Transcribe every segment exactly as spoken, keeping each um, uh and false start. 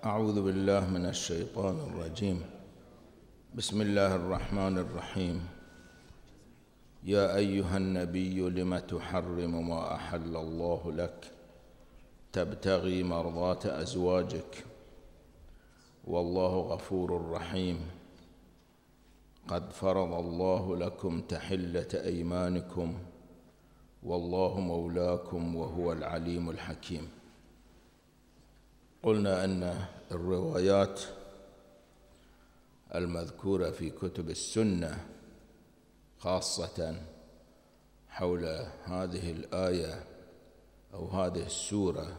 أعوذ بالله من الشيطان الرجيم. بسم الله الرحمن الرحيم. يا أيها النبي لم تحرم ما أحل الله لك تبتغي مرضات أزواجك والله غفور رحيم. قد فرض الله لكم تحلة أيمانكم والله مولاكم وهو العليم الحكيم. قلنا أن الروايات المذكورة في كتب السنة خاصة حول هذه الآية أو هذه السورة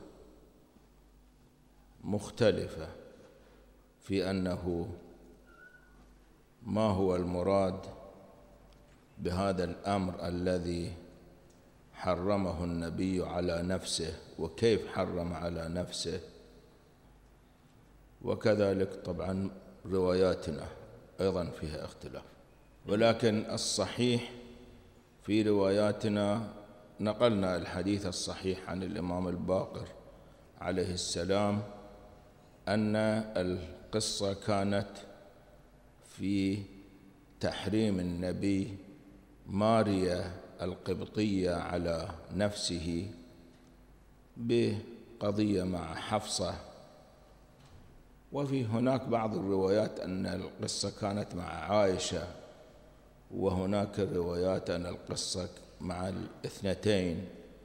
مختلفة في أنه ما هو المراد بهذا الأمر الذي حرمه النبي على نفسه وكيف حرم على نفسه، وكذلك طبعا رواياتنا أيضا فيها اختلاف. ولكن الصحيح في رواياتنا نقلنا الحديث الصحيح عن الإمام الباقر عليه السلام أن القصة كانت في تحريم النبي ماريا القبطية على نفسه بقضية مع حفصة. وفي هناك بعض الروايات أن القصة كانت مع عائشة، وهناك الروايات أن القصة مع الاثنتين،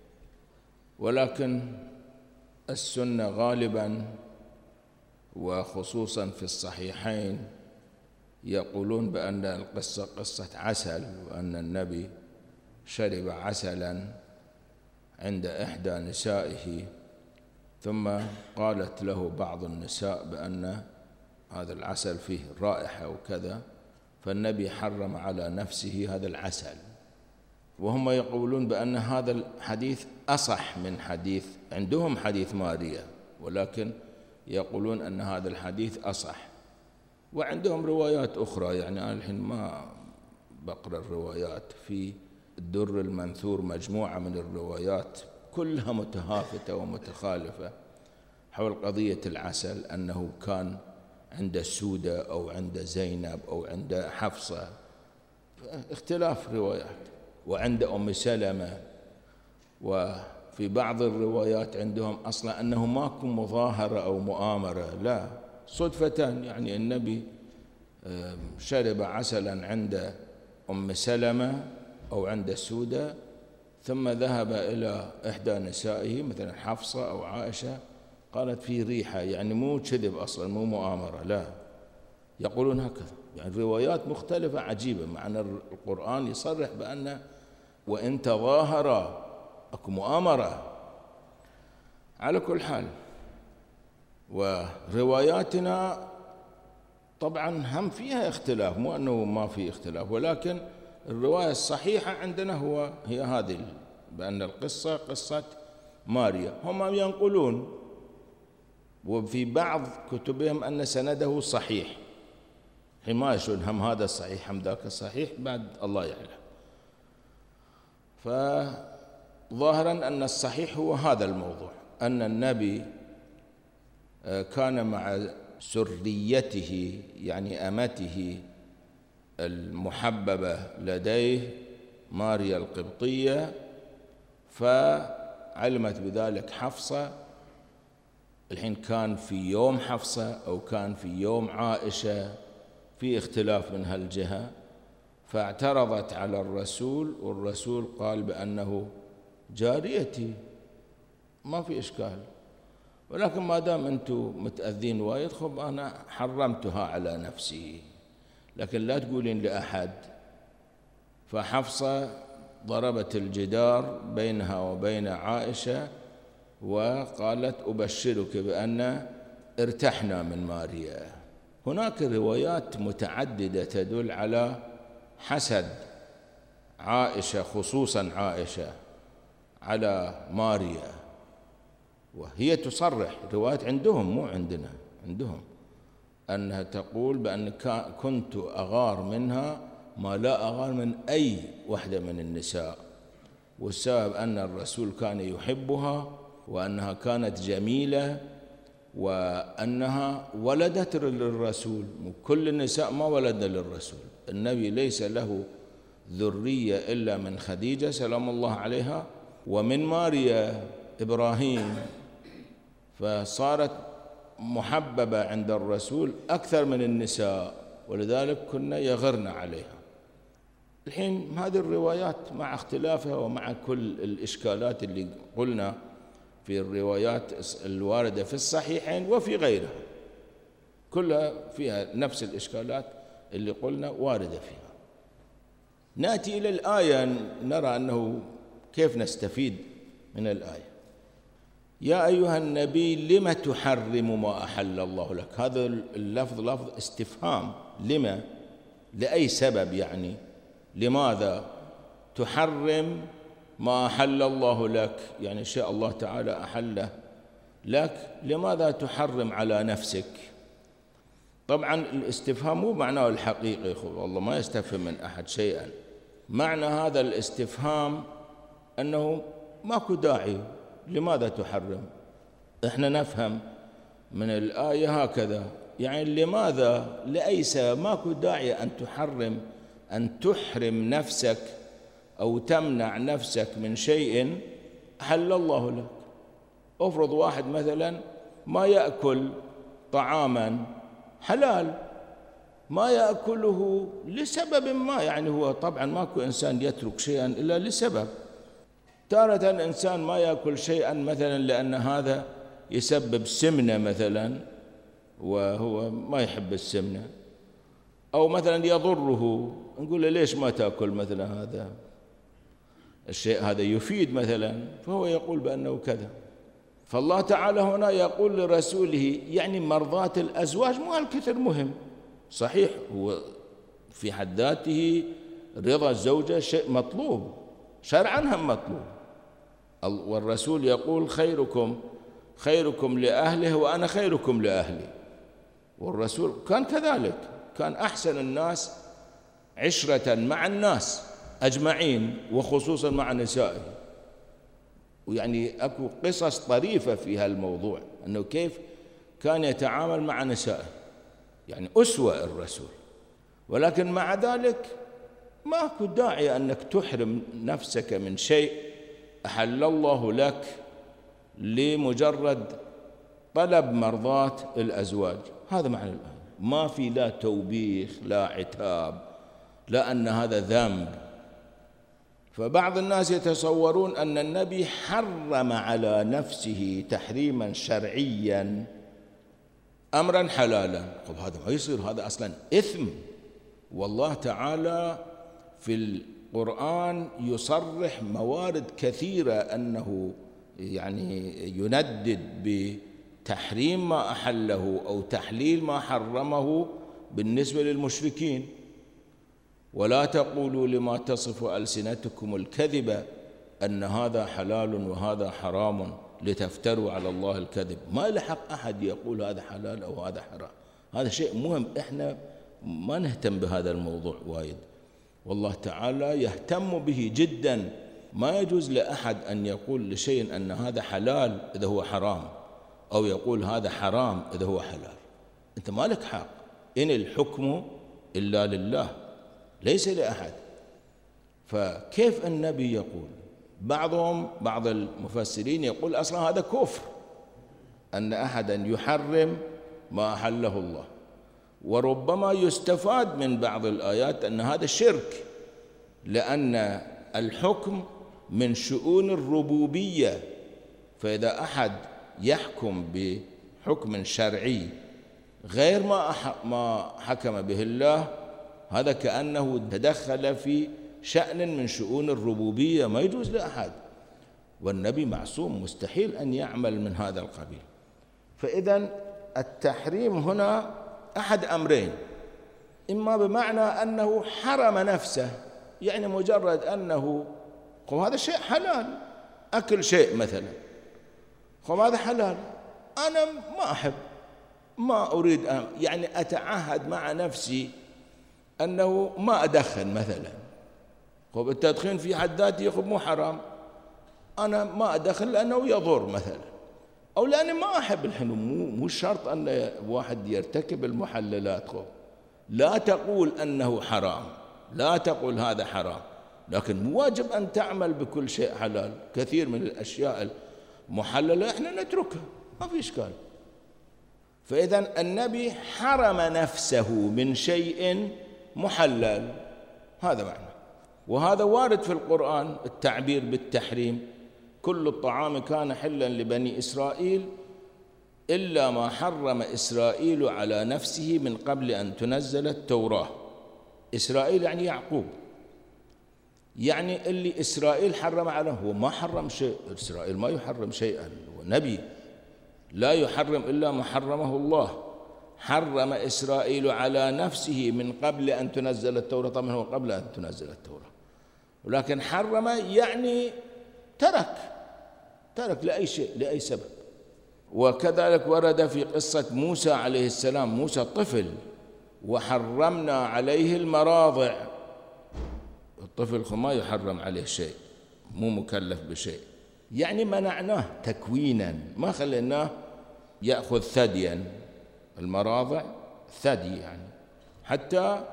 ولكن السنة غالبا وخصوصا في الصحيحين يقولون بأن القصة قصة عسل، وأن النبي شرب عسلا عند إحدى نسائه، ثم قالت له بعض النساء بأن هذا العسل فيه رائحة وكذا، فالنبي حرم على نفسه هذا العسل. وهم يقولون بأن هذا الحديث أصح من حديث، عندهم حديث ماريا، ولكن يقولون أن هذا الحديث أصح. وعندهم روايات أخرى، يعني أنا الحين ما بقرأ الروايات، في الدر المنثور مجموعة من الروايات كلها متهافتة ومتخالفة حول قضية العسل، أنه كان عند سودة أو عند زينب أو عند حفصة، اختلاف روايات، وعند أم سلمة. وفي بعض الروايات عندهم أصلا أنه ما كان مظاهرة أو مؤامرة، لا، صدفة، يعني النبي شرب عسلا عند أم سلمة أو عند سودة، ثم ذهب إلى إحدى نسائه مثلا حفصة أو عائشة، قالت في ريحة، يعني مو كذب أصلا، مو مؤامرة، لا، يقولون هكذا. يعني روايات مختلفة عجيبة، مع أن القرآن يصرح بأن وإن تظاهر أكو مؤامرة. على كل حال، ورواياتنا طبعا هم فيها اختلاف، مو أنه ما في اختلاف، ولكن الرواية الصحيحة عندنا هو هي هذه، بأن القصة قصة ماريا. هم ينقلون وفي بعض كتبهم أن سنده صحيح، حما يشون هم هذا الصحيح هم ذاك الصحيح، بعد الله يعلم. فظاهرا أن الصحيح هو هذا الموضوع، أن النبي كان مع سريته، يعني أمته المحببة لديه ماريا القبطية، فعلمت بذلك حفصة. الحين كان في يوم حفصة أو كان في يوم عائشة، في اختلاف من هالجهة، فاعترضت على الرسول، والرسول قال بأنه جاريتي ما في إشكال، ولكن ما دام أنتم متأذين وايد، خب أنا حرمتها على نفسي، لكن لا تقولين لأحد. فحفصة ضربت الجدار بينها وبين عائشة وقالت أبشرك بأن ارتحنا من ماريا. هناك روايات متعددة تدل على حسد عائشة، خصوصا عائشة، على ماريا، وهي تصرح، روايات عندهم مو عندنا، عندهم أنها تقول بأن كنت أغار منها ما لا أغار من أي واحدة من النساء، والسبب أن الرسول كان يحبها وأنها كانت جميلة وأنها ولدت للرسول. كل النساء ما ولدن للرسول، النبي ليس له ذرية إلا من خديجة سلام الله عليها ومن ماريا إبراهيم، فصارت محببة عند الرسول أكثر من النساء، ولذلك كنا يغرن عليها. الحين هذه الروايات مع اختلافها ومع كل الإشكالات اللي قلنا في الروايات الواردة في الصحيحين وفي غيرها، كلها فيها نفس الإشكالات اللي قلنا واردة فيها. نأتي إلى الآية نرى أنه كيف نستفيد من الآية. يا أيها النبي لم تحرم ما أحل الله لك. هذا اللفظ لفظ استفهام، لما، لأي سبب، يعني لماذا تحرم ما أحل الله لك، يعني شاء الله تعالى أحله لك، لماذا تحرم على نفسك؟ طبعا الاستفهام مو معناه الحقيقي، والله ما يستفهم من أحد شيئا. معنى هذا الاستفهام أنه ماكو داعي، لماذا تحرم؟ احنا نفهم من الآية هكذا، يعني لماذا، لأي سبب، ماكو داعي أن تحرم، أن تحرم نفسك أو تمنع نفسك من شيء أحل الله لك. أفرض واحد مثلا ما يأكل طعاما حلال، ما يأكله لسبب ما، يعني هو طبعا ماكو إنسان يترك شيئا إلا لسبب. تارة إنسان ما يأكل شيئا مثلا لأن هذا يسبب سمنة مثلا وهو ما يحب السمنة، أو مثلا يضره، نقول له ليش ما تأكل مثلا هذا الشيء، هذا يفيد مثلا، فهو يقول بأنه كذا. فالله تعالى هنا يقول لرسوله يعني مرضاة الأزواج مو هالكثر مهم، صحيح هو في حد ذاته رضا الزوجة شيء مطلوب شرعا هم مطلوب، والرسول يقول خيركم خيركم لأهله وأنا خيركم لأهلي، والرسول كان كذلك، كان أحسن الناس عشرة مع الناس أجمعين وخصوصا مع نسائه. ويعني أكو قصص طريفة في هالموضوع أنه كيف كان يتعامل مع نسائه، يعني أسوة الرسول. ولكن مع ذلك ما أكو داعي أنك تحرم نفسك من شيء أحل الله لك لمجرد طلب مرضاة الأزواج. هذا معنى الآية، ما في لا توبيخ لا عتاب لا أن هذا ذنب. فبعض الناس يتصورون أن النبي حرم على نفسه تحريما شرعيا أمرا حلالا. طب هذا ما يصير، هذا أصلا إثم. والله تعالى في القرآن يصرح موارد كثيرة أنه يعني يندد بتحريم ما أحله أو تحليل ما حرمه بالنسبة للمشركين. ولا تقولوا لما تصف ألسنتكم الكذب أن هذا حلال وهذا حرام لتفتروا على الله الكذب. ما لحق أحد يقول هذا حلال أو هذا حرام، هذا شيء مهم، إحنا ما نهتم بهذا الموضوع وايد، والله تعالى يهتم به جدا. ما يجوز لأحد أن يقول لشيء أن هذا حلال إذا هو حرام، أو يقول هذا حرام إذا هو حلال. أنت ما لك حق، إن الحكم إلا لله ليس لأحد. فكيف النبي يقول؟ بعضهم بعض المفسرين يقول أصلا هذا كفر، أن أحدا يحرم ما أحله الله. وربما يستفاد من بعض الآيات أن هذا شرك، لأن الحكم من شؤون الربوبية، فإذا أحد يحكم بحكم شرعي غير ما ما حكم به الله، هذا كأنه تدخل في شأن من شؤون الربوبية، ما يجوز لأحد، والنبي معصوم مستحيل أن يعمل من هذا القبيل. فإذا التحريم هنا أحد أمرين، إما بمعنى أنه حرم نفسه، يعني مجرد أنه هذا شيء حلال، أكل شيء مثلا هذا حلال، أنا ما أحب ما أريد أن يعني أتعهد مع نفسي أنه ما أدخن مثلا. خب التدخين في حد ذاته خب مو حرام، أنا ما أدخن لأنه يضر مثلا، أو لأني ما أحب الحين، مو مو شرط أن واحد يرتكب المحللات، لا تقول أنه حرام، لا تقول هذا حرام، لكن مو واجب أن تعمل بكل شيء حلال. كثير من الأشياء المحللة إحنا نتركها، ما في إشكال. فإذا النبي حرم نفسه من شيء محلل، هذا معنى. وهذا وارد في القرآن التعبير بالتحريم: كل الطعام كان حلا لبني إسرائيل إلا ما حرم إسرائيل على نفسه من قبل أن تنزل التوراة. إسرائيل يعني يعقوب، يعني اللي إسرائيل حرم عليه، هو ما حرم شيء، إسرائيل ما يحرم شيئا، هو نبي لا يحرم إلا ما حرمه الله. حرم إسرائيل على نفسه من قبل أن تنزل التوراة، طبعا هو قبل أن تنزل التوراة، ولكن حرم يعني ترك ترك لأي شيء، لأي سبب. وكذلك ورد في قصة موسى عليه السلام، موسى طفل وحرمنا عليه المراضع. الطفل ما يحرم عليه شيء، مو مكلف بشيء، يعني منعناه تكوينا، ما خليناه يأخذ ثديا. المراضع ثدي يعني، حتى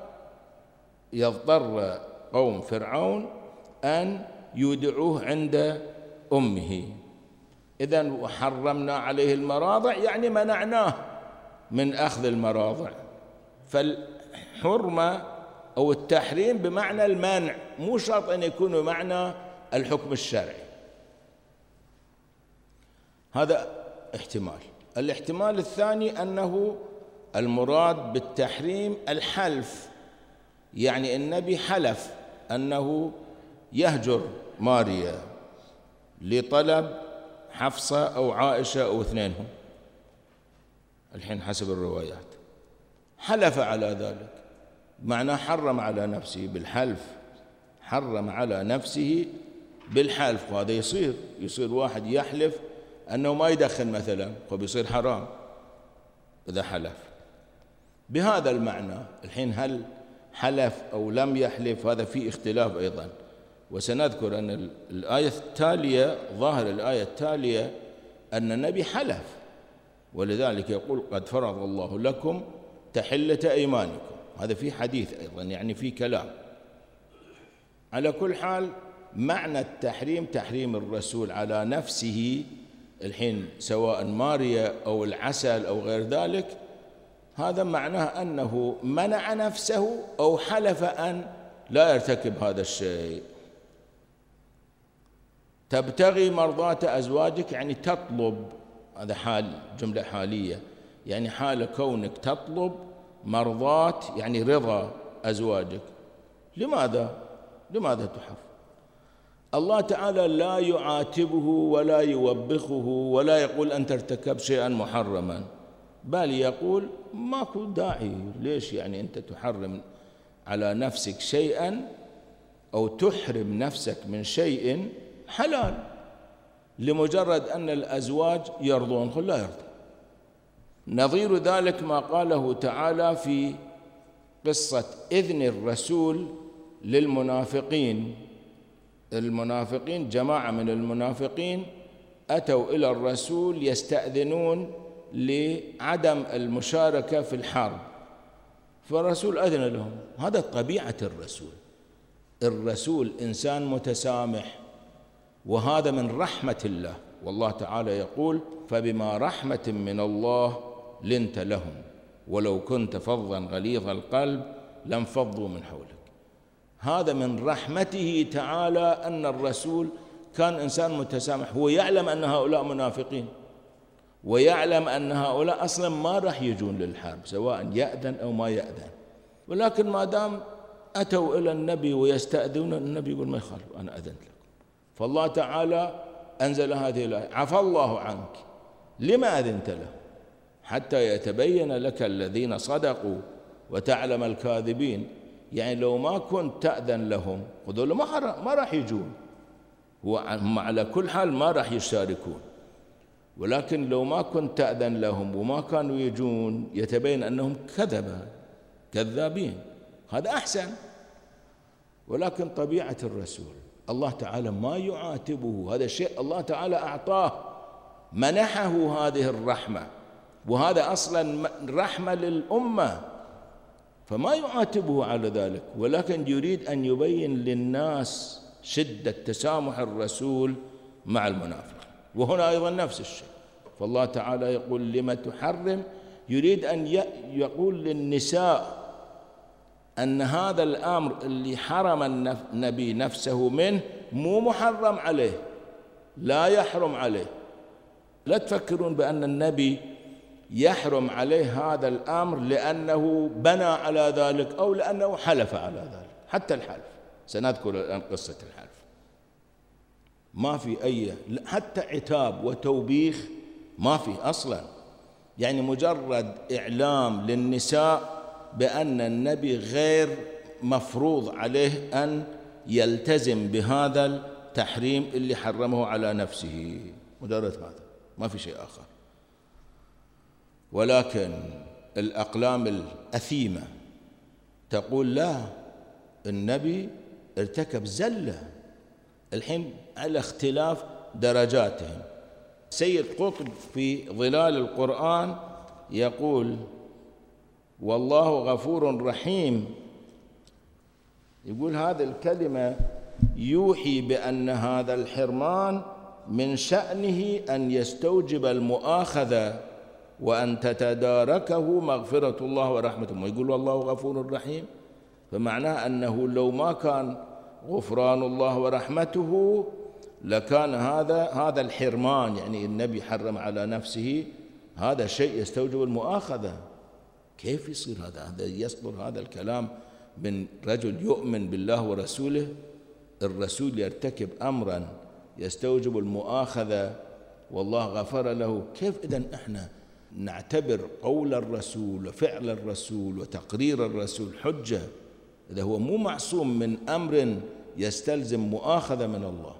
يضطر قوم فرعون أن يودعوه عند أمه. إذن وحرمنا عليه المراضع يعني منعناه من أخذ المراضع. فالحرمة أو التحريم بمعنى المنع، مو شرط أن يكون بمعنى الحكم الشرعي. هذا احتمال. الاحتمال الثاني أنه المراد بالتحريم الحلف، يعني النبي حلف أنه يهجر ماريا لطلب حفصة أو عائشة أو اثنينهم، الحين حسب الروايات حلف على ذلك، معناه حرم على نفسه بالحلف، حرم على نفسه بالحلف. وهذا يصير يصير واحد يحلف أنه ما يدخن مثلا، فبيصير حرام إذا حلف بهذا المعنى. الحين هل حلف أو لم يحلف هذا فيه اختلاف أيضا، وسنذكر أن الآية التالية، ظاهر الآية التالية أن النبي حلف، ولذلك يقول قد فرض الله لكم تحلة أيمانكم. هذا في حديث أيضا، يعني في كلام. على كل حال معنى التحريم تحريم الرسول على نفسه، الحين سواء ماريا أو العسل أو غير ذلك، هذا معناه أنه منع نفسه أو حلف أن لا يرتكب هذا الشيء. تبتغي مرضات أزواجك يعني تطلب، هذا حال، جملة حالية، يعني حال كونك تطلب مرضات يعني رضا أزواجك. لماذا؟ لماذا تحف؟ الله تعالى لا يعاتبه ولا يوبخه ولا يقول أنت ارتكبت شيئا محرما، بل يقول ماكو داعي، ليش يعني أنت تحرم على نفسك شيئا أو تحرم نفسك من شيء حلال لمجرد أن الأزواج يرضون، قل لا يرضون. نظير ذلك ما قاله تعالى في قصة إذن الرسول للمنافقين. المنافقين، جماعة من المنافقين أتوا إلى الرسول يستأذنون لعدم المشاركة في الحرب، فالرسول أذن لهم. هذا طبيعة الرسول. الرسول إنسان متسامح، وهذا من رحمة الله. والله تعالى يقول فبما رحمة من الله لنت لهم ولو كنت فظا غليظ القلب لانفضوا من حولك. هذا من رحمته تعالى أن الرسول كان إنسان متسامح. هو يعلم أن هؤلاء منافقين، ويعلم أن هؤلاء أصلا ما راح يجون للحرب سواء يأذن أو ما يأذن، ولكن ما دام أتوا إلى النبي ويستأذنون، النبي يقول ما يخالف، أنا أذنت لكم. فالله تعالى أنزل هذه الآية عفى الله عنك لما أذنت له حتى يتبين لك الذين صدقوا وتعلم الكاذبين. يعني لو ما كنت تأذن لهم هذول ما ما راح يجون، هم على كل حال ما راح يشاركون، ولكن لو ما كنت تأذن لهم وما كانوا يجون يتبين أنهم كذبة كذابين، هذا أحسن. ولكن طبيعة الرسول الله تعالى ما يعاتبه، هذا شيء الله تعالى أعطاه، منحه هذه الرحمة وهذا أصلا رحمة للأمة، فما يعاتبه على ذلك، ولكن يريد أن يبين للناس شدة تسامح الرسول مع المنافق. وهنا أيضا نفس الشيء، فالله تعالى يقول لما تحرم، يريد أن يقول للنساء أن هذا الأمر اللي حرم النبي نفسه منه مو محرم عليه، لا يحرم عليه. لا تفكرون بأن النبي يحرم عليه هذا الأمر لأنه بنى على ذلك أو لأنه حلف على ذلك. حتى الحلف سنذكر الآن قصة الحلف، ما في أي حتى عتاب وتوبيخ ما في أصلا، يعني مجرد إعلام للنساء بأن النبي غير مفروض عليه أن يلتزم بهذا التحريم اللي حرمه على نفسه، مجرد هذا، ما في شيء آخر. ولكن الأقلام الأثيمة تقول لا، النبي ارتكب زلة. الحين على اختلاف درجاتهم. سيد قطب في ظلال القرآن يقول والله غفور رحيم، يقول هذه الكلمة يوحي بأن هذا الحرمان من شأنه أن يستوجب المؤاخذة وأن تتداركه مغفرة الله ورحمته. ويقول والله غفور رحيم، فمعناه أنه لو ما كان غفران الله ورحمته لكان هذا هذا الحرمان، يعني النبي حرم على نفسه، هذا شيء يستوجب المؤاخذة. كيف يصير هذا؟ هذا يصدر هذا الكلام من رجل يؤمن بالله ورسوله؟ الرسول يرتكب أمرا يستوجب المؤاخذة والله غفر له. كيف إذن إحنا نعتبر قول الرسول وفعل الرسول وتقرير الرسول حجة إذا هو مو معصوم من أمر يستلزم مؤاخذة من الله؟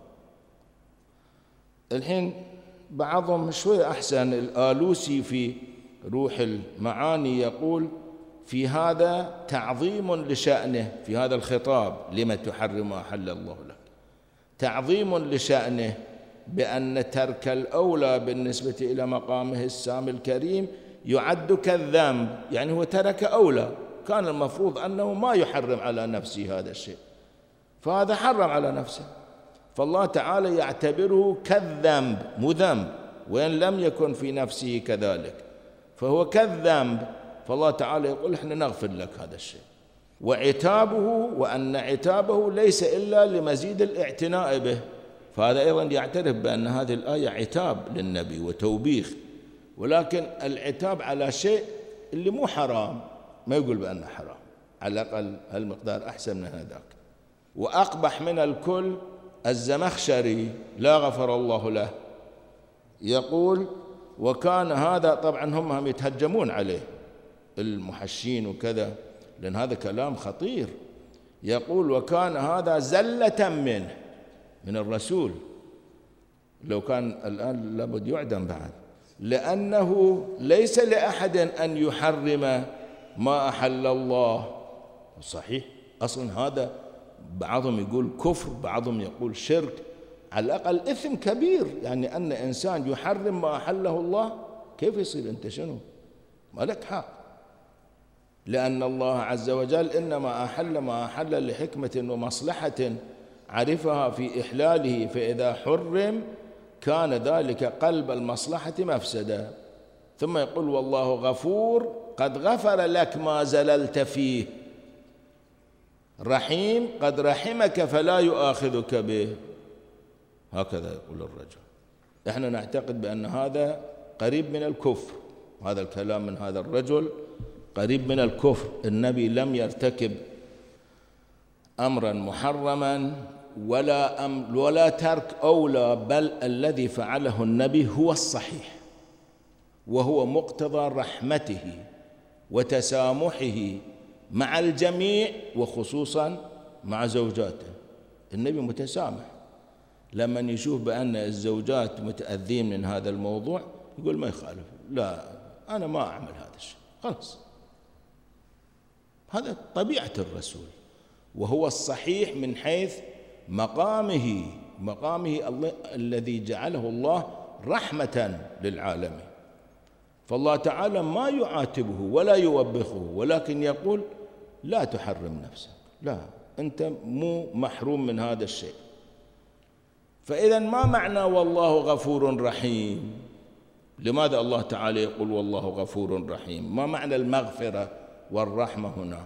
الحين بعضهم شوي أحسن، الآلوسي في روح المعاني يقول في هذا تعظيم لشأنه، في هذا الخطاب لما تحرم ما أحل الله لك، تعظيم لشأنه بأن ترك الأولى بالنسبة إلى مقامه السامي الكريم يعد كالذنب، يعني هو ترك أولى، كان المفروض أنه ما يحرم على نفسه هذا الشيء، فهذا حرم على نفسه، فالله تعالى يعتبره كالذنب، مو ذنب، وإن لم يكن في نفسه كذلك فهو كالذنب، فالله تعالى يقول احنا نغفر لك هذا الشيء. وعتابه وأن عتابه ليس إلا لمزيد الاعتناء به، فهذا أيضا يعترف بأن هذه الآية عتاب للنبي وتوبيخ، ولكن العتاب على شيء اللي مو حرام، ما يقول بأنه حرام، على الأقل هالمقدار أحسن من هذاك. وأقبح من الكل الزمخشري لا غفر الله له، يقول وكان هذا، طبعا هم هم يتهجمون عليه المحشين وكذا لأن هذا كلام خطير، يقول وكان هذا زلة منه من الرسول، لو كان الآن لابد يعدم بعد، لأنه ليس لأحد أن يحرم ما أحل الله. صحيح، أصلا هذا بعضهم يقول كفر، بعضهم يقول شرك، على الأقل إثم كبير، يعني أن إنسان يحرم ما أحله الله، كيف يصير أنت شنو؟ ما لك حق، لأن الله عز وجل إنما أحل ما أحل لحكمة ومصلحة عرفها في إحلاله، فإذا حرم كان ذلك قلب المصلحة مفسدة. ثم يقول والله غفور قد غفر لك ما زللت فيه، رحيم قد رحمك فلا يؤاخذك به، هكذا يقول الرجل. احنا نعتقد بأن هذا قريب من الكفر، هذا الكلام من هذا الرجل قريب من الكفر. النبي لم يرتكب أمرا محرما ولا أم ولا ترك أولى، بل الذي فعله النبي هو الصحيح، وهو مقتضى رحمته وتسامحه مع الجميع وخصوصا مع زوجاته. النبي متسامح، لما يشوف بأن الزوجات متأذين من هذا الموضوع يقول ما يخالف، لا أنا ما أعمل هذا الشيء، خلاص. هذا طبيعة الرسول، وهو الصحيح من حيث مقامه، مقامه الله الذي جعله الله رحمة للعالمين. فالله تعالى ما يعاتبه ولا يوبخه، ولكن يقول لا تحرم نفسك، لا، أنت مو محروم من هذا الشيء. فإذا ما معنى والله غفور رحيم؟ لماذا الله تعالى يقول والله غفور رحيم؟ ما معنى المغفرة والرحمة هنا؟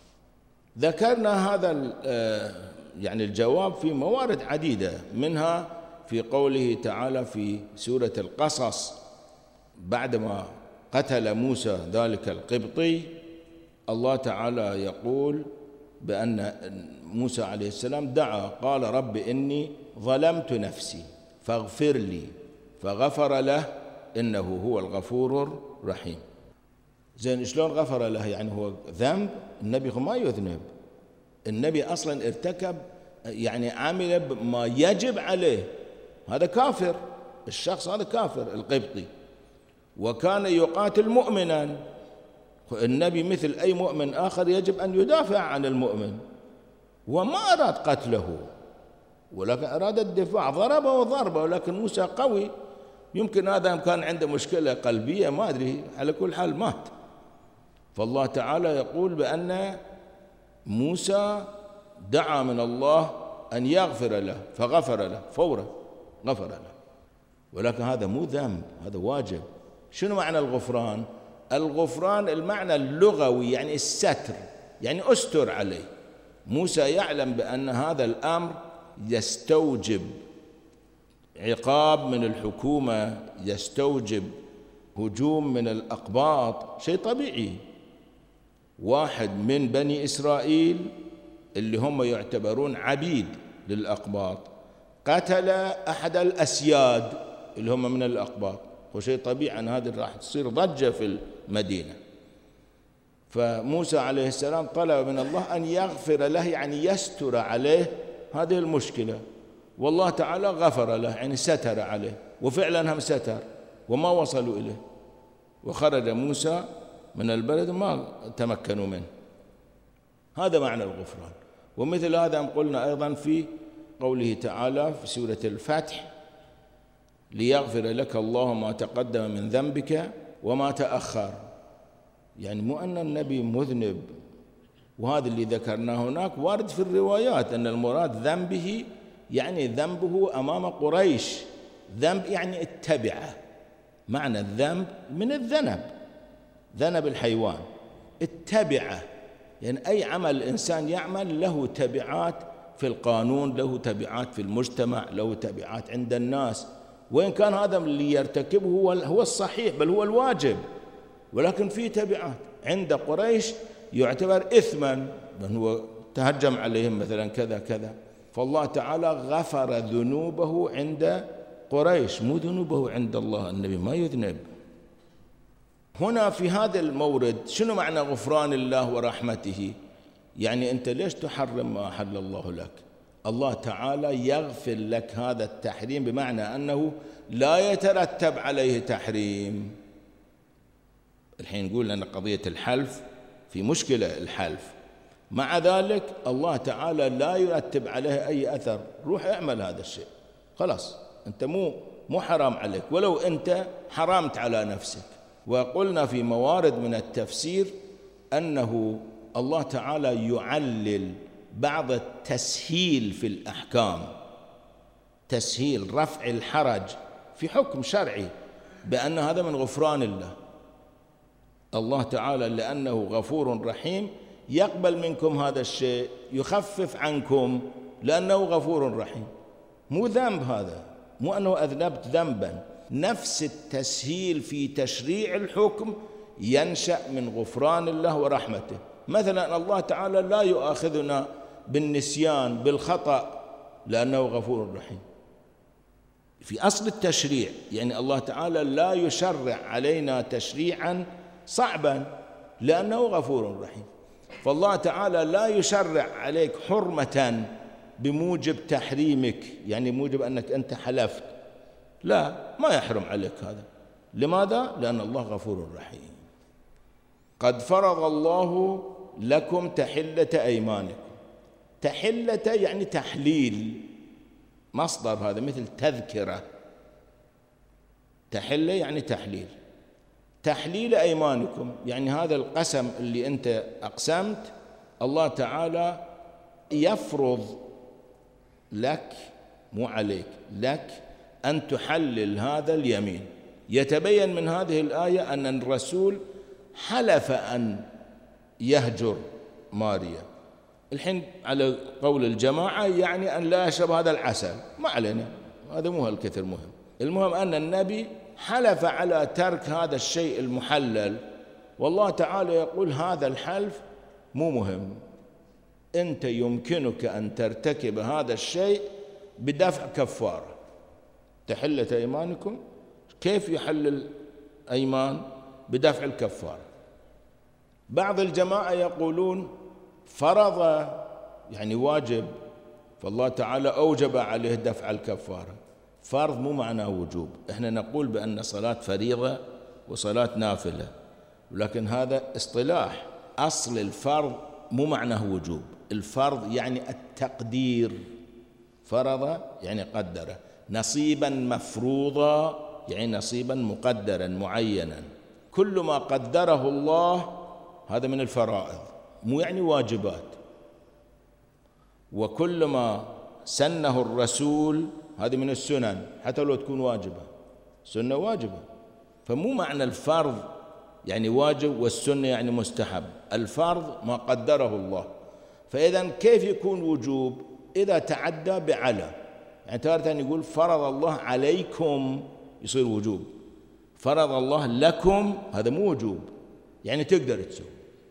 ذكرنا هذا يعني الجواب في موارد عديدة، منها في قوله تعالى في سورة القصص بعدما قتل موسى ذلك القبطي، الله تعالى يقول بأن موسى عليه السلام دعا قال رب إني ظلمت نفسي فاغفر لي، فغفر له إنه هو الغفور الرحيم. زين شلون غفر له؟ يعني هو ذنب؟ النبي ما يذنب، النبي أصلا ارتكب يعني عمل ما يجب عليه، هذا كافر، الشخص هذا كافر القبطي، وكان يقاتل مؤمنا، النبي مثل أي مؤمن آخر يجب أن يدافع عن المؤمن، وما أراد قتله ولكن أراد الدفاع، ضربه ضربه، ولكن موسى قوي، يمكن هذا كان عنده مشكلة قلبية ما أدري، على كل حال مات. فالله تعالى يقول بأن موسى دعا من الله أن يغفر له فغفر له فورا، غفر له، ولكن هذا مو ذنب، هذا واجب. شنو معنى الغفران؟ الغفران المعنى اللغوي يعني الستر، يعني أستر عليه. موسى يعلم بأن هذا الأمر يستوجب عقاب من الحكومة، يستوجب هجوم من الأقباط، شيء طبيعي. واحد من بني إسرائيل اللي هم يعتبرون عبيد للأقباط قتل أحد الأسياد اللي هم من الأقباط، هو شيء طبيعي أن هذه راح تصير ضجة في المدينة. فموسى عليه السلام طلب من الله أن يغفر له، يعني يستر عليه هذه المشكلة، والله تعالى غفر له، يعني ستر عليه، وفعلا هم ستر وما وصلوا إليه، وخرج موسى من البلد ما تمكنوا منه. هذا معنى الغفران. ومثل هذا قلنا أيضا في قوله تعالى في سورة الفتح ليغفر لك الله ما تقدم من ذنبك وما تأخر، يعني مو أن النبي مذنب، وهذا اللي ذكرناه هناك وارد في الروايات أن المراد ذنبه يعني ذنبه أمام قريش، ذنب يعني اتبعه، معنى الذنب من الذنب، ذنب الحيوان، اتبعه يعني أي عمل الإنسان يعمل له تبعات في القانون، له تبعات في المجتمع، له تبعات عند الناس، وإن كان هذا اللي يرتكبه هو الصحيح بل هو الواجب، ولكن في تبعات عند قريش يعتبر إثما، بل هو تهجم عليهم مثلا كذا كذا. فالله تعالى غفر ذنوبه عند قريش، مو ذنوبه عند الله، النبي ما يذنب. هنا في هذا المورد شنو معنى غفران الله ورحمته؟ يعني أنت ليش تحرم ما أحل الله لك؟ الله تعالى يغفر لك هذا التحريم، بمعنى أنه لا يترتب عليه تحريم. الحين نقول لنا قضية الحلف في مشكلة، الحلف مع ذلك الله تعالى لا يرتب عليه أي أثر، روح اعمل هذا الشيء خلاص، أنت مو مو حرام عليك، ولو أنت حرمت على نفسك. وقلنا في موارد من التفسير أنه الله تعالى يعلل بعض التسهيل في الأحكام، تسهيل رفع الحرج في حكم شرعي، بأن هذا من غفران الله. الله تعالى لأنه غفور رحيم يقبل منكم هذا الشيء، يخفف عنكم لأنه غفور رحيم، مو ذنب هذا، مو أنه أذنبت ذنبا. نفس التسهيل في تشريع الحكم ينشأ من غفران الله ورحمته. مثلا الله تعالى لا يؤاخذنا بالنسيان بالخطأ لأنه غفور رحيم، في أصل التشريع يعني الله تعالى لا يشرع علينا تشريعا صعبا لأنه غفور رحيم. فالله تعالى لا يشرع عليك حرمة بموجب تحريمك، يعني موجب أنك أنت حلفت، لا، ما يحرم عليك هذا. لماذا؟ لأن الله غفور رحيم. قد فرض الله لكم تحلة أيمانكم، تحلة يعني تحليل، مصدر هذا مثل تذكرة، تحلة يعني تحليل. تحليل أيمانكم، يعني هذا القسم اللي أنت أقسمت الله تعالى يفرض لك، مو عليك، لك أن تحلل هذا اليمين. يتبين من هذه الآية أن الرسول حلف أن يهجر ماريا. الحين على قول الجماعة يعني أن لا يشرب هذا العسل، ما علينا، هذا مو هالكثر مهم. المهم أن النبي حلف على ترك هذا الشيء المحلل، والله تعالى يقول هذا الحلف مو مهم، أنت يمكنك أن ترتكب هذا الشيء بدفع كفارة. تحلة أيمانكم، كيف يحل الأيمان؟ بدفع الكفارة. بعض الجماعة يقولون فرض يعني واجب، فالله تعالى أوجب عليه دفع الكفارة. فرض مو معناه وجوب، احنا نقول بأن صلاة فريضة وصلاة نافلة، ولكن هذا اصطلاح. أصل الفرض مو معناه وجوب، الفرض يعني التقدير، فرض يعني قدره، نصيبا مفروضا يعني نصيبا مقدرا معينا. كل ما قدره الله هذا من الفرائض، مو يعني واجبات. وكل ما سنه الرسول هذه من السنن، حتى لو تكون واجبة، سنة واجبة. فمو معنى الفرض يعني واجب والسنة يعني مستحب، الفرض ما قدره الله. فإذا كيف يكون وجوب؟ إذا تعدى بعلى، يعني تارة يقول فرض الله عليكم يصير وجوب، فرض الله لكم هذا مو وجوب، يعني تقدر تسوي.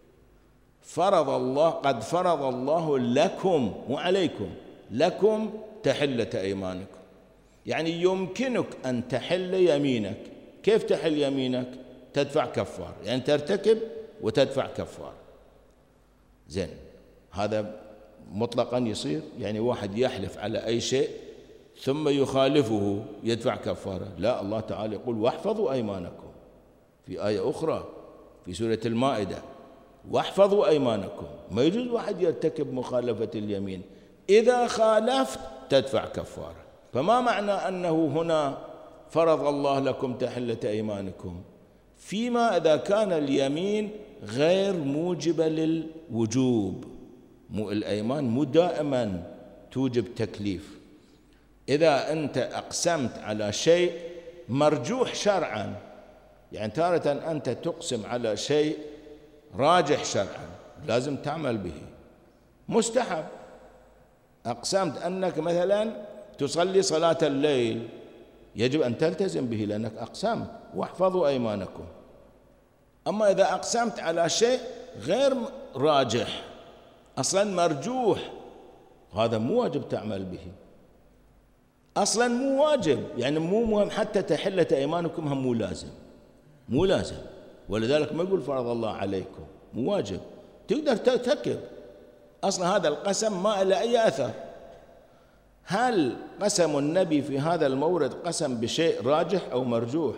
فرض الله، قد فرض الله لكم مو عليكم، لكم تحلة أيمانكم، يعني يمكنك أن تحل يمينك. كيف تحل يمينك؟ تدفع كفار، يعني ترتكب وتدفع كفار. زين، هذا مطلقا يصير، يعني واحد يحلف على أي شيء ثم يخالفه يدفع كفارة؟ لا، الله تعالى يقول واحفظوا أيمانكم في آية أخرى في سورة المائدة، واحفظوا أيمانكم. ما يجوز واحد يرتكب مخالفة اليمين، إذا خالفت تدفع كفارة. فما معنى أنه هنا فرض الله لكم تحلة أيمانكم؟ فيما إذا كان اليمين غير موجبة للوجوب، مو الأيمان مو دائما توجب تكليف. إذا أنت أقسمت على شيء مرجوح شرعا، يعني تارة أنت تقسم على شيء راجح شرعا لازم تعمل به، مستحب. أقسمت أنك مثلا تصلي صلاة الليل، يجب أن تلتزم به لأنك أقسمت، واحفظوا أيمانكم. أما إذا أقسمت على شيء غير راجح أصلا مرجوح، هذا مو واجب تعمل به، أصلا مو واجب، يعني مو مهم، حتى تحلة أيمانكم هم مو لازم، مو لازم. ولذلك ما يقول فرض الله عليكم، مو واجب، تقدر ترتكب. أصلا هذا القسم ما له أي أثر. هل قسم النبي في هذا المورد قسم بشيء راجح أو مرجوح؟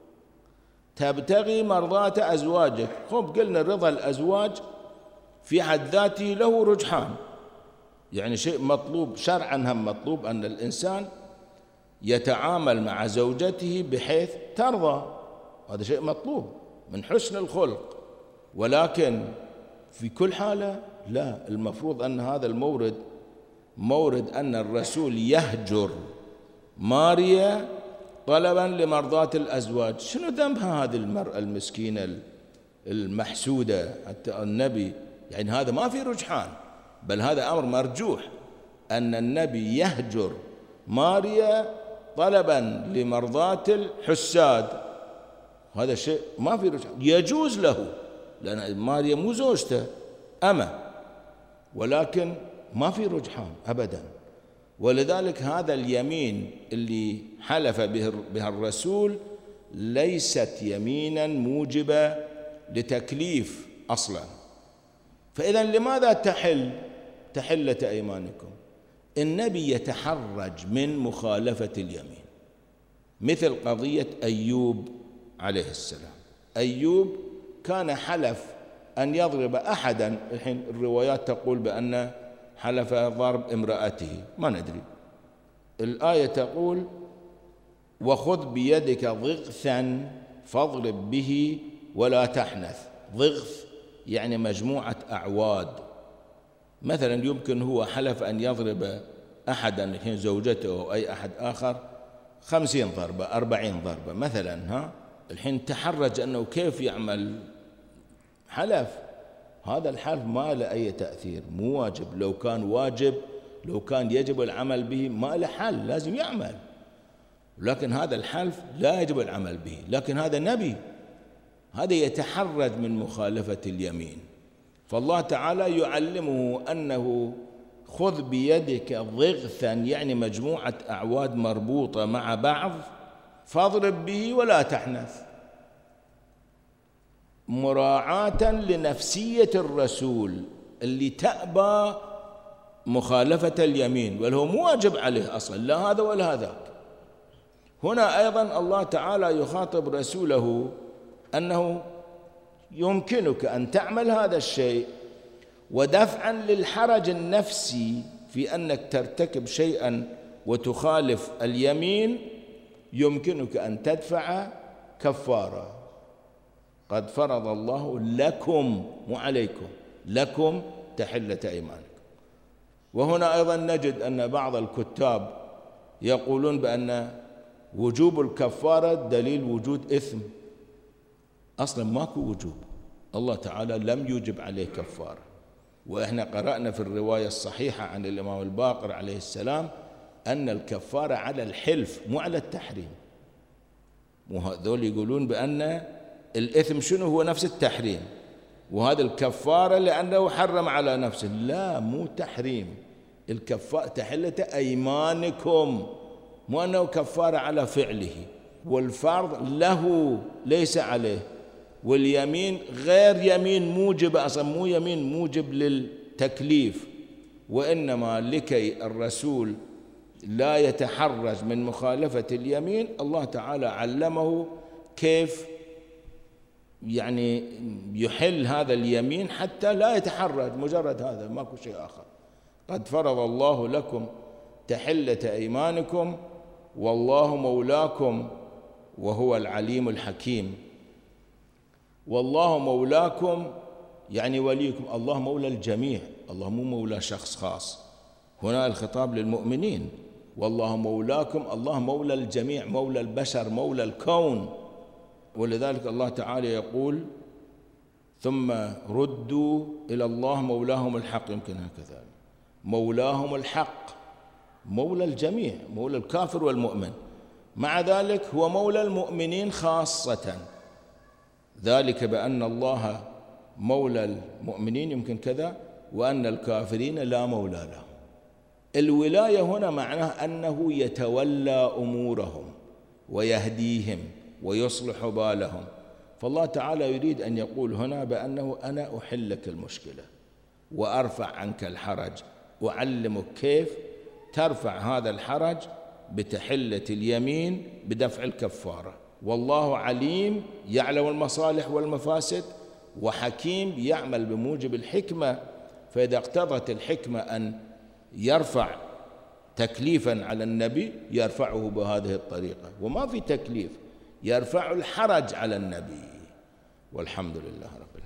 تبتغي مرضات أزواجك، خب قلنا رضا الأزواج في حد ذاته له رجحان، يعني شيء مطلوب شرعا، هم مطلوب أن الإنسان يتعامل مع زوجته بحيث ترضى، هذا شيء مطلوب من حسن الخلق. ولكن في كل حالة لا، المفروض أن هذا المورد مورد أن الرسول يهجر ماريا طلبا لمرضاة الأزواج. شنو ذنبها هذه المرأة المسكينة المحسودة؟ حتى النبي يعني هذا ما في رجحان، بل هذا أمر مرجوح أن النبي يهجر ماريا طلبا لمرضاة الحساد، هذا شيء ما في رجحان، يجوز له لأن ماريا مو زوجته أما، ولكن ما في رجحان أبدا. ولذلك هذا اليمين اللي حلف بها الرسول ليست يمينا موجبة لتكليف أصلا. فإذا لماذا تحل تحلة أيمانكم؟ النبي يتحرج من مخالفة اليمين، مثل قضية أيوب عليه السلام. أيوب كان حلف أن يضرب أحدا، الحين الروايات تقول بأن حلف ضرب امرأته، ما ندري. الآية تقول وخذ بيدك ضغثا فاضرب به ولا تحنث. ضغث يعني مجموعة أعواد. مثلا يمكن هو حلف أن يضرب أحدا، الحين زوجته أو أي أحد آخر، خمسين ضربة أربعين ضربة مثلا، ها الحين تحرج أنه كيف يعمل، حلف. هذا الحلف ما له أي تأثير، مو واجب. لو كان واجب، لو كان يجب العمل به ما له حل، لازم يعمل. لكن هذا الحلف لا يجب العمل به. لكن هذا نبي، هذا يتحرج من مخالفة اليمين. فالله تعالى يعلمه أنه خذ بيدك ضغثا، يعني مجموعة أعواد مربوطة مع بعض، فاضرب به ولا تحنث، مراعاة لنفسية الرسول اللي تأبى مخالفة اليمين، وله مو واجب عليه أصلا، لا هذا ولا هذاك. هنا أيضا الله تعالى يخاطب رسوله أنه يمكنك أن تعمل هذا الشيء، ودفعا للحرج النفسي في أنك ترتكب شيئا وتخالف اليمين، يمكنك أن تدفع كفارة. قد فرض الله لكم، مو عليكم، لكم تحلة أيمانكم. وهنا أيضا نجد أن بعض الكتاب يقولون بأن وجوب الكفارة دليل وجود إثم. أصلا ماكو وجوب، الله تعالى لم يوجب عليه كفارة. وإحنا قرأنا في الرواية الصحيحة عن الإمام الباقر عليه السلام أن الكفارة على الحلف مو على التحريم. وهذول يقولون بأن الإثم شنو هو نفس التحريم، وهذا الكفارة لأنه حرم على نفسه. لا، مو تحريم، الكفارة تحلة أيمانكم، مو أنه كفارة على فعله. والفرض له ليس عليه، واليمين غير يمين موجب، أصلا مو يمين موجب للتكليف، وإنما لكي الرسول لا يتحرج من مخالفة اليمين، الله تعالى علمه كيف يعني يحل هذا اليمين حتى لا يتحرج، مجرد هذا ماكو شيء آخر. قد فرض الله لكم تحلة أيمانكم والله مولاكم وهو العليم الحكيم. والله مولاكم يعني وليكم، الله مولى الجميع، الله مو مولى شخص خاص. هنا الخطاب للمؤمنين، والله مولاكم، الله مولى الجميع، مولى البشر، مولى الكون. ولذلك الله تعالى يقول ثم ردوا إلى الله مولاهم الحق، يمكن هكذا، مولاهم الحق، مولى الجميع، مولى الكافر والمؤمن. مع ذلك هو مولى المؤمنين خاصة، ذلك بأن الله مولى المؤمنين يمكن كذا، وأن الكافرين لا مولى لهم. الولاية هنا معناه أنه يتولى أمورهم ويهديهم ويصلح بالهم. فالله تعالى يريد أن يقول هنا بأنه أنا أحل لك المشكلة وأرفع عنك الحرج، أعلمك كيف ترفع هذا الحرج بتحلة اليمين بدفع الكفارة. والله عليم يعلم المصالح والمفاسد، وحكيم يعمل بموجب الحكمة. فإذا اقتضت الحكمة أن يرفع تكليفا على النبي يرفعه بهذه الطريقة، وما في تكليف، يرفع الحرج على النبي. والحمد لله رب العالمين.